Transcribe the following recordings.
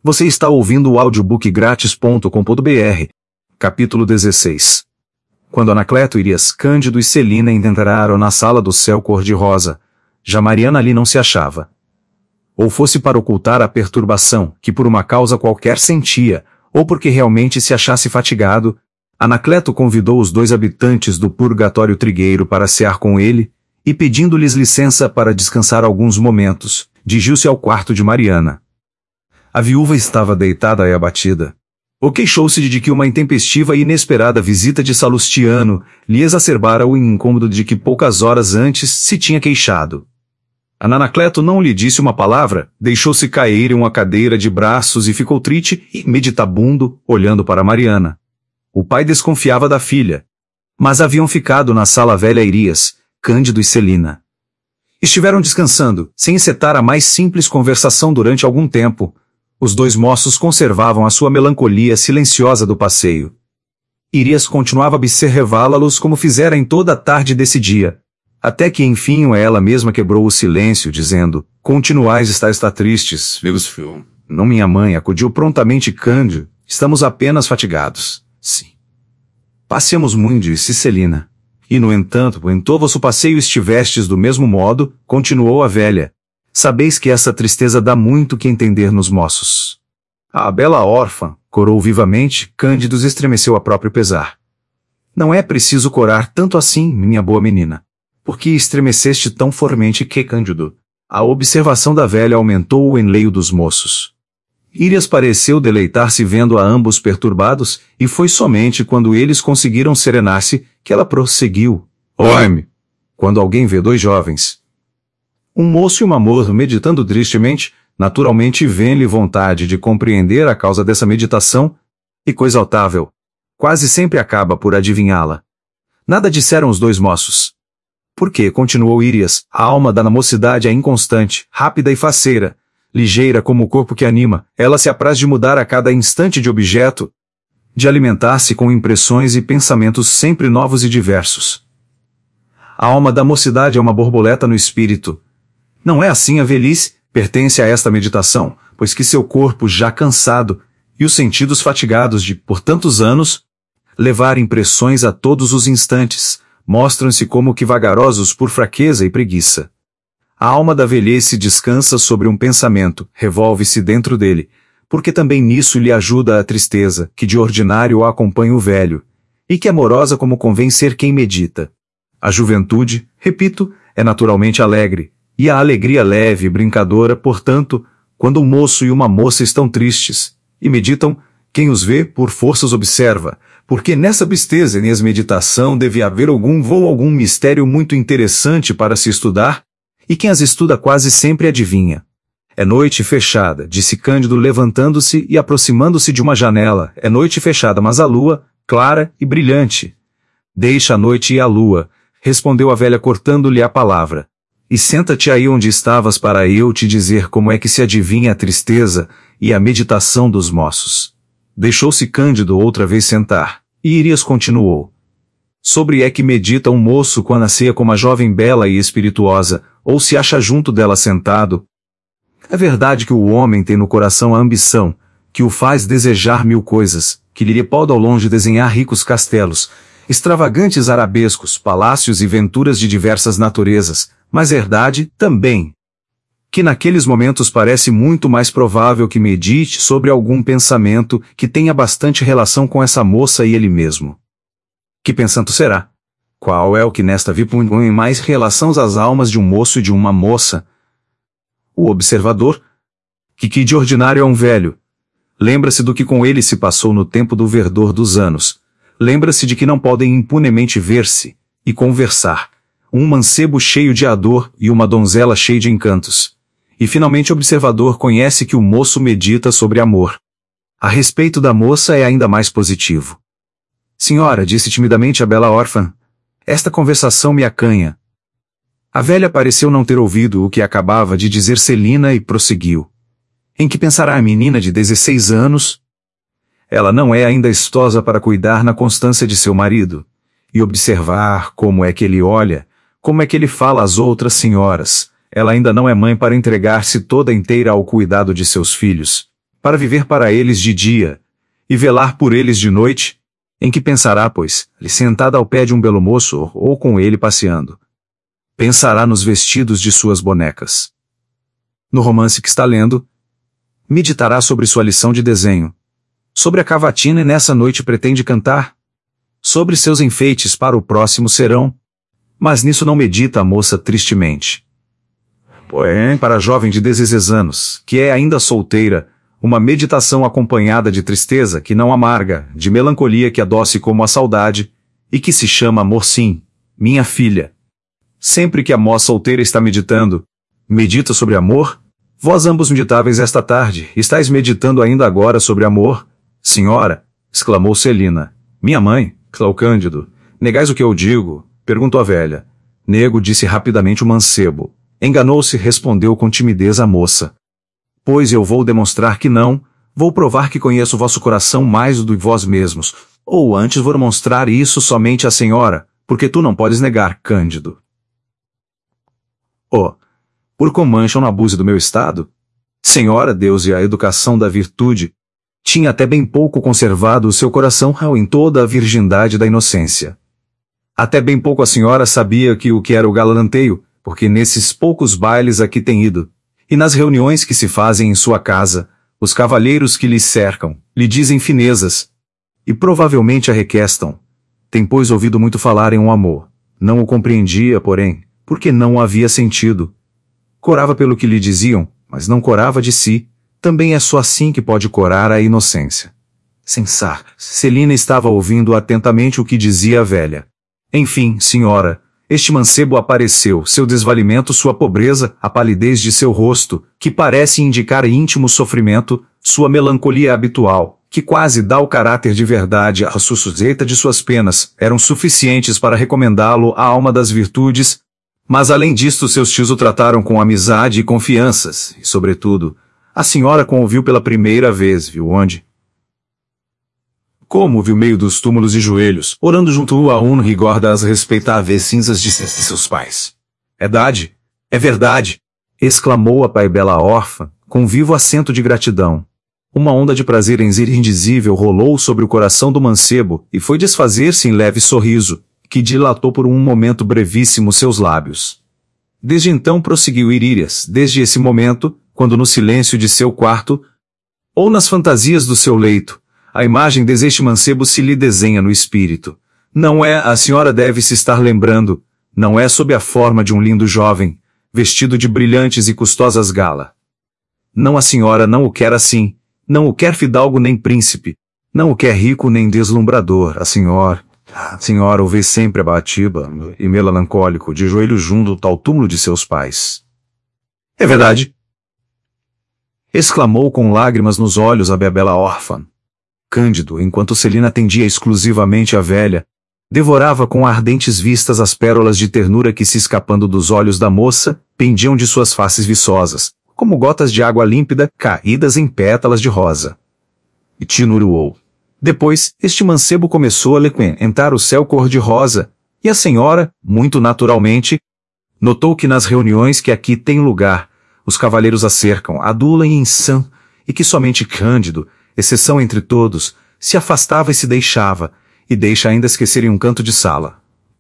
Você está ouvindo o audiobookgratis.com.br. Capítulo 16. Quando Anacleto, Irias, Cândido e Celina entraram na sala do céu cor-de-rosa, já Mariana ali não se achava. Ou fosse para ocultar a perturbação, que por uma causa qualquer sentia, ou porque realmente se achasse fatigado, Anacleto convidou os 2 habitantes do purgatório trigueiro para cear com ele, e pedindo-lhes licença para descansar alguns momentos, dirigiu-se ao quarto de Mariana. A viúva estava deitada e abatida. Ou queixou-se de que uma intempestiva e inesperada visita de Salustiano lhe exacerbara o incômodo de que poucas horas antes se tinha queixado. Anacleto não lhe disse uma palavra, deixou-se cair em uma cadeira de braços e ficou triste e meditabundo, olhando para Mariana. O pai desconfiava da filha. Mas haviam ficado na sala velha Irias, Cândido e Celina. Estiveram descansando, sem encetar a mais simples conversação durante algum tempo. Os 2 moços conservavam a sua melancolia silenciosa do passeio. Irias continuava a observá-los como fizera em toda a tarde desse dia, até que enfim ela mesma quebrou o silêncio, dizendo: "Continuais está tristes, meus filhos." "Não, minha mãe," acudiu prontamente Cândido, "estamos apenas fatigados." "Sim." "Passeamos muito," disse Celina. "E no entanto, em todo vosso passeio estivestes do mesmo modo," continuou a velha. "Sabeis que essa tristeza dá muito que entender nos moços." "A bela órfã," corou vivamente, Cândido estremeceu a próprio pesar. "Não é preciso corar tanto assim, minha boa menina. Por que estremeceste tão fortemente que, Cândido?" A observação da velha aumentou o enleio dos moços. Irias pareceu deleitar-se vendo a ambos perturbados, e foi somente quando eles conseguiram serenar-se que ela prosseguiu: "Oi-me, quando alguém vê 2 jovens, um moço e uma moça meditando tristemente, naturalmente vem-lhe vontade de compreender a causa dessa meditação, e coisa notável, quase sempre acaba por adivinhá-la." Nada disseram os 2 moços. "Porque," continuou Irias, "a alma da mocidade é inconstante, rápida e faceira, ligeira como o corpo que anima, ela se apraz de mudar a cada instante de objeto, de alimentar-se com impressões e pensamentos sempre novos e diversos. A alma da mocidade é uma borboleta no espírito. Não é assim a velhice, pertence a esta meditação, pois que seu corpo já cansado, e os sentidos fatigados de, por tantos anos, levar impressões a todos os instantes, mostram-se como que vagarosos por fraqueza e preguiça. A alma da velhice descansa sobre um pensamento, revolve-se dentro dele, porque também nisso lhe ajuda a tristeza, que de ordinário acompanha o velho, e que amorosa como convém ser quem medita. A juventude, repito, é naturalmente alegre, e a alegria leve e brincadora, portanto, quando um moço e uma moça estão tristes, e meditam, quem os vê, por força os observa, porque nessa tristeza e nessa meditação deve haver algum mistério muito interessante para se estudar, e quem as estuda quase sempre adivinha. "É noite fechada," disse Cândido levantando-se e aproximando-se de uma janela. "É noite fechada, mas a lua, clara e brilhante." "Deixa a noite e a lua," respondeu a velha cortando-lhe a palavra. "E senta-te aí onde estavas para eu te dizer como é que se adivinha a tristeza e a meditação dos moços." Deixou-se Cândido outra vez sentar, e Irias continuou: "Sobre é que medita um moço quando ceia com uma jovem bela e espirituosa, ou se acha junto dela sentado? É verdade que o homem tem no coração a ambição, que o faz desejar 1000 coisas, que lhe pode ao longe desenhar ricos castelos, extravagantes arabescos, palácios e venturas de diversas naturezas, mas é verdade, também, que naqueles momentos parece muito mais provável que medite sobre algum pensamento que tenha bastante relação com essa moça e ele mesmo. Que pensamento será? Qual é o que nesta vida põe mais relação às almas de um moço e de uma moça? O observador, que de ordinário é um velho, lembra-se do que com ele se passou no tempo do verdor dos anos, lembra-se de que não podem impunemente ver-se e conversar, um mancebo cheio de ardor e uma donzela cheia de encantos. E finalmente o observador conhece que o moço medita sobre amor. A respeito da moça é ainda mais positivo. "Senhora," disse timidamente a bela órfã, "esta conversação me acanha." A velha pareceu não ter ouvido o que acabava de dizer Celina e prosseguiu: "Em que pensará a menina de 16 anos? Ela não é ainda estosa para cuidar na constância de seu marido, e observar como é que ele olha, como é que ele fala às outras senhoras. Ela ainda não é mãe para entregar-se toda inteira ao cuidado de seus filhos. para viver para eles de dia, e velar por eles de noite? Em que pensará, pois, ali sentada ao pé de um belo moço, ou com ele passeando? Pensará nos vestidos de suas bonecas. No romance que está lendo, meditará sobre sua lição de desenho, sobre a cavatina e nessa noite pretende cantar, sobre seus enfeites para o próximo serão, mas nisso não medita a moça tristemente. Porém, para a jovem de 16 anos, que é ainda solteira, uma meditação acompanhada de tristeza que não amarga, de melancolia que adoce como a saudade, e que se chama amor sim, minha filha. Sempre que a moça solteira está meditando, medita sobre amor? Vós ambos meditáveis esta tarde, estáis meditando ainda agora sobre amor? Senhora, exclamou Celina. Minha mãe, exclamou Cândido. Negais o que eu digo? Perguntou a velha. Nego, disse rapidamente o mancebo. Enganou-se, respondeu com timidez a moça. Pois eu vou demonstrar que não, vou provar que conheço vosso coração mais do que vós mesmos, ou antes vou mostrar isso somente à senhora, porque tu não podes negar, Cândido. Oh, por como mancham na búzia do meu estado? Senhora, Deus e a educação da virtude, tinha até bem pouco conservado o seu coração em toda a virgindade da inocência. Até bem pouco a senhora sabia o que era o galanteio, porque nesses poucos bailes a que tem ido, e nas reuniões que se fazem em sua casa, os cavalheiros que lhe cercam, lhe dizem finezas, e provavelmente a requestam. Tem pois ouvido muito falar em um amor. Não o compreendia, porém, porque não o havia sentido. Corava pelo que lhe diziam, mas não corava de si. Também é só assim que pode corar a inocência. Sensar, Celina estava ouvindo atentamente o que dizia a velha. Enfim, senhora, este mancebo apareceu, seu desvalimento, sua pobreza, a palidez de seu rosto, que parece indicar íntimo sofrimento, sua melancolia habitual, que quase dá o caráter de verdade à suspeita de suas penas, eram suficientes para recomendá-lo à alma das virtudes, mas além disto seus tios o trataram com amizade e confianças, e sobretudo, a senhora com o viu pela primeira vez, viu onde? Como viu meio dos túmulos de joelhos, orando junto a um rigor das respeitáveis cinzas de seus pais. É verdade, exclamou a pai bela órfã, com vivo acento de gratidão. Uma onda de prazer indizível rolou sobre o coração do mancebo e foi desfazer-se em leve sorriso, que dilatou por um momento brevíssimo seus lábios. Desde então prosseguiu Irírias, desde esse momento, quando no silêncio de seu quarto, ou nas fantasias do seu leito, a imagem deste mancebo se lhe desenha no espírito. Não é, a senhora deve se estar lembrando, não é sob a forma de um lindo jovem, vestido de brilhantes e custosas gala. Não, a senhora não o quer assim, não o quer fidalgo nem príncipe, não o quer rico nem deslumbrador, a senhora o vê sempre abatido e melancólico, de joelhos junto ao túmulo de seus pais. É verdade, exclamou com lágrimas nos olhos a bela órfã. Cândido, enquanto Celina atendia exclusivamente a velha, devorava com ardentes vistas as pérolas de ternura que, se escapando dos olhos da moça, pendiam de suas faces viçosas, como gotas de água límpida caídas em pétalas de rosa. E tinuruou. Depois, este mancebo começou a lequentar o céu cor-de-rosa, e a senhora, muito naturalmente, notou que nas reuniões que aqui têm lugar, os cavalheiros a cercam, adulam e ensam, e que somente Cândido, exceção entre todos, se afastava e se deixa ainda esquecer em um canto de sala.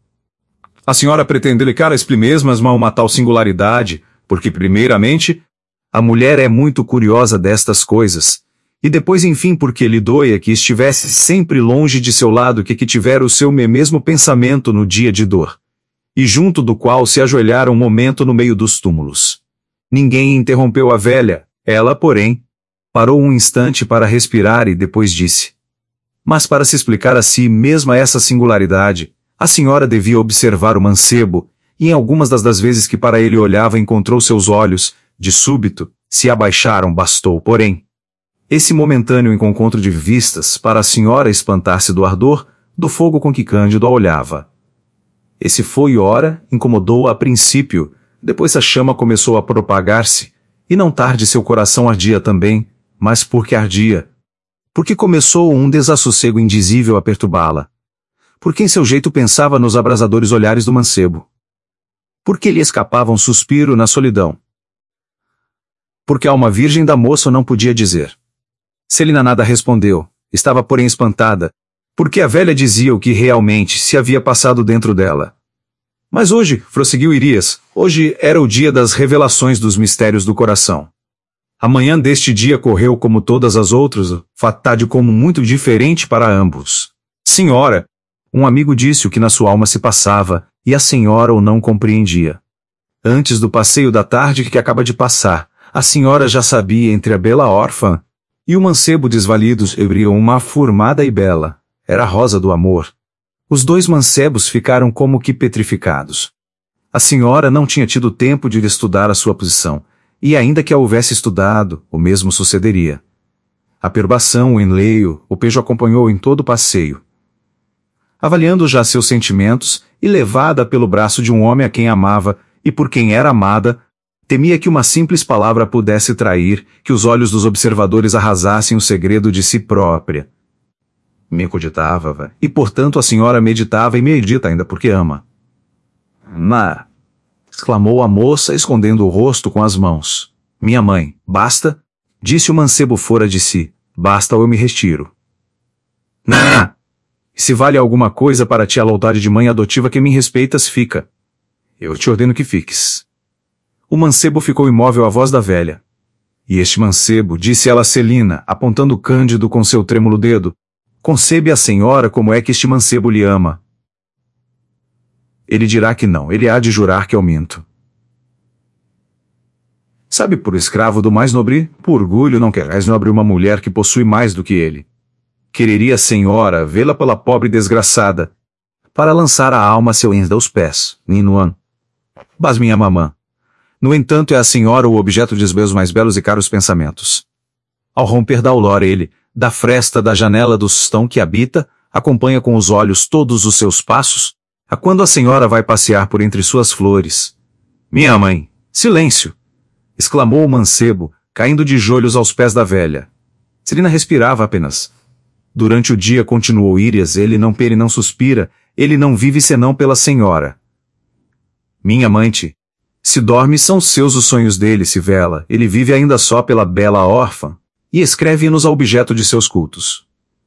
A senhora pretende licar as mesmas a uma tal singularidade, porque, primeiramente, a mulher é muito curiosa destas coisas, e depois, enfim, porque lhe doia que estivesse sempre longe de seu lado que tivera o seu mesmo pensamento no dia de dor, e junto do qual se ajoelhara um momento no meio dos túmulos. Ninguém interrompeu a velha, ela, porém, parou um instante para respirar e depois disse. Mas para se explicar a si mesma essa singularidade, a senhora devia observar o mancebo, e em algumas das vezes que para ele olhava encontrou seus olhos, de súbito, se abaixaram, bastou, porém, esse momentâneo encontro de vistas para a senhora espantar-se do ardor, do fogo com que Cândido a olhava. Esse foi ora, incomodou-a a princípio, depois a chama começou a propagar-se, e não tarde seu coração ardia também, mas porque ardia? Porque começou um desassossego indizível a perturbá-la. Porque em seu jeito pensava nos abrasadores olhares do mancebo. Porque lhe escapava um suspiro na solidão. Porque a alma virgem da moça não podia dizer. Celina nada respondeu, estava porém espantada, porque a velha dizia o que realmente se havia passado dentro dela. Mas hoje, prosseguiu Irias, hoje era o dia das revelações dos mistérios do coração. A manhã deste dia correu como todas as outras, fatal como muito diferente para ambos. Senhora, um amigo disse o que na sua alma se passava, e a senhora o não compreendia. Antes do passeio da tarde que acaba de passar, a senhora já sabia entre a bela órfã e o mancebo desvalidos ebriam uma formada e bela. Era a rosa do amor. Os dois mancebos ficaram como que petrificados. A senhora não tinha tido tempo de estudar a sua posição, e ainda que a houvesse estudado, o mesmo sucederia. A perturbação, o enleio, o pejo acompanhou em todo o passeio. Avaliando já seus sentimentos, e levada pelo braço de um homem a quem amava, e por quem era amada, temia que uma simples palavra pudesse trair, que os olhos dos observadores arrasassem o segredo de si própria. Me cogitava, e portanto a senhora meditava e medita ainda porque ama. "Má!" exclamou a moça, escondendo o rosto com as mãos. "Minha mãe, basta?" disse o mancebo fora de si. "Basta ou eu me retiro." "Não! Se vale alguma coisa para ti a lealdade de mãe adotiva que me respeitas, fica. Eu te ordeno que fiques." O mancebo ficou imóvel à voz da velha. "E este mancebo", disse ela a Celina, apontando Cândido com seu trêmulo dedo, "concebe a senhora como é que este mancebo lhe ama." "Ele dirá que não, ele há de jurar que eu minto." "Sabe por escravo do mais nobre, por orgulho não querás nobre uma mulher que possui mais do que ele. Quereria a senhora vê-la pela pobre desgraçada, para lançar a alma a seu enda aos pés, Ninuan. Mas minha mamã. No entanto é a senhora o objeto de meus mais belos e caros pensamentos. Ao romper da aurora ele, da fresta da janela do tostão que habita, acompanha com os olhos todos os seus passos, a quando a senhora vai passear por entre suas flores. Minha mãe, silêncio! Exclamou o mancebo, caindo de joelhos aos pés da velha. Celina respirava apenas. Durante o dia continuou Irias, ele não pere não suspira, ele não vive senão pela senhora. Minha amante, se dorme são seus os sonhos dele, se vela, ele vive ainda só pela bela órfã, e escreve-nos ao objeto de seus cultos.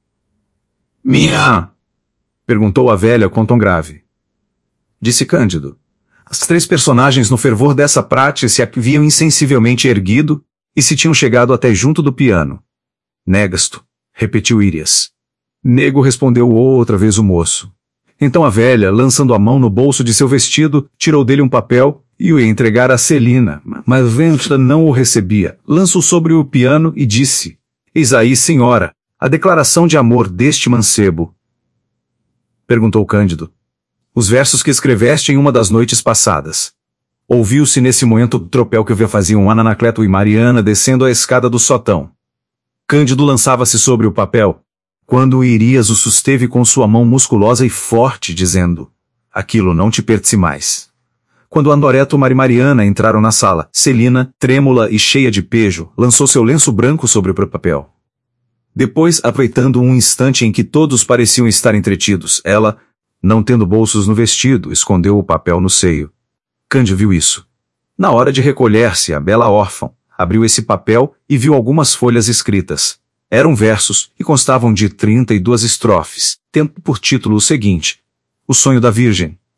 Minha! Perguntou a velha com tom grave. Disse Cândido. As três personagens no fervor dessa prática se haviam insensivelmente erguido, e se tinham chegado até junto do piano. Negas-tu, repetiu Irias. Nego, respondeu outra vez o moço. Então a velha, lançando a mão no bolso de seu vestido, tirou dele um papel e o ia entregar a Celina, mas Venta não o recebia. Lançou sobre o piano e disse, eis aí, senhora, a declaração de amor deste mancebo. Perguntou Cândido. Os versos que escreveste em uma das noites passadas. Ouviu-se nesse momento o tropel que faziam Anacleto e Mariana descendo a escada do sótão. Cândido lançava-se sobre o papel, quando Irias o susteve com sua mão musculosa e forte, dizendo, aquilo não te pertence mais. Quando Andoreto e Mariana entraram na sala, Celina, trêmula e cheia de pejo, lançou seu lenço branco sobre o papel. Depois, aproveitando um instante em que todos pareciam estar entretidos, ela, não tendo bolsos no vestido, escondeu o papel no seio. Cândido viu isso. Na hora de recolher-se, a bela órfã abriu esse papel e viu algumas folhas escritas. Eram versos e constavam de 32 estrofes, tendo por título o seguinte: O sonho da Virgem.